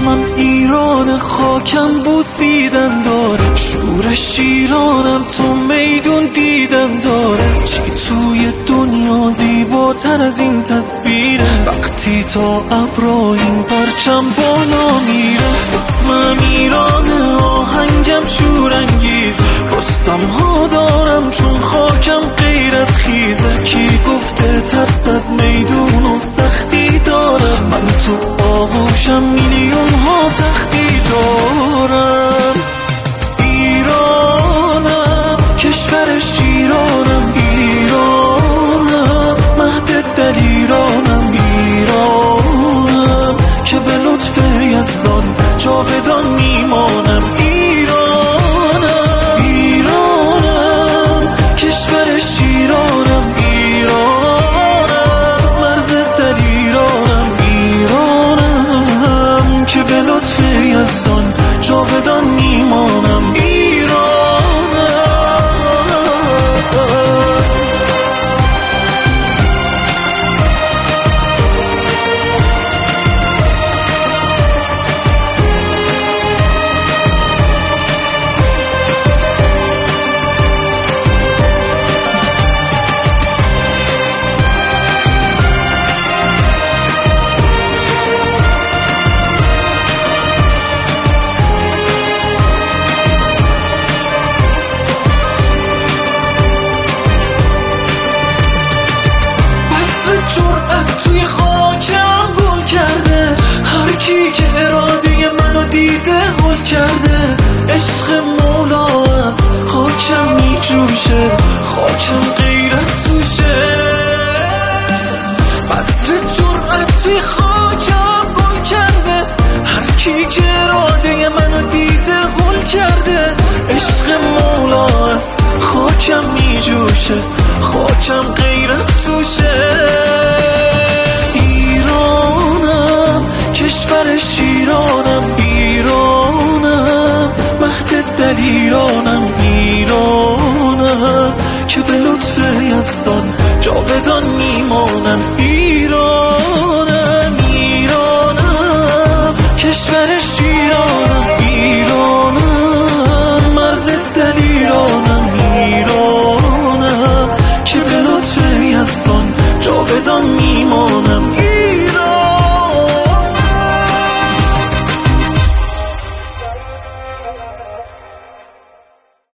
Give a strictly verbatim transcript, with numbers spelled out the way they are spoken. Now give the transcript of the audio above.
اسمم ایران، خاکم بوسیدن داره، شور شیرانم تو میدون دیدن داره. چی توی دنیا زیباتر از این تصویره، وقتی تا ابرا این پرچم بالا میره. اسمم ایرانه، آهنگم شورانگیز، رستم ها دارم چون خاکم غیرت خیزه. کی گفته ترس از میدون و سختی دارم، من تو آغوشم میلیون ها تختی دارم. ایرانم کشور شیرانم، ایرانم مهد دلیرانم، ایرانم که به لطف یزدان جاودان میمانم. ایرانم ایرانم کشور شیرانم، ایرانم مرز دلیرانم، ایرانم که به لطف یزدان جاودان میمانم. جرأت توی خاکم گل کرده، هر کی که اراده منو دیده هل کرده. عشق مولا از خاکم میجوشه، خاکم غیرت توشه. بذر جرأت توی خاکم گل کرده، هر کی که اراده منو دیده هل کرده. عشق مولا از خاکم میجوشه، خاکم غیرت توشه. ایرانم کشور شیرانم، ایرانم مهد دلیرانم، ایرانم که به لطف یزدان جاودان میمانم. ایرانم ایرانم کشور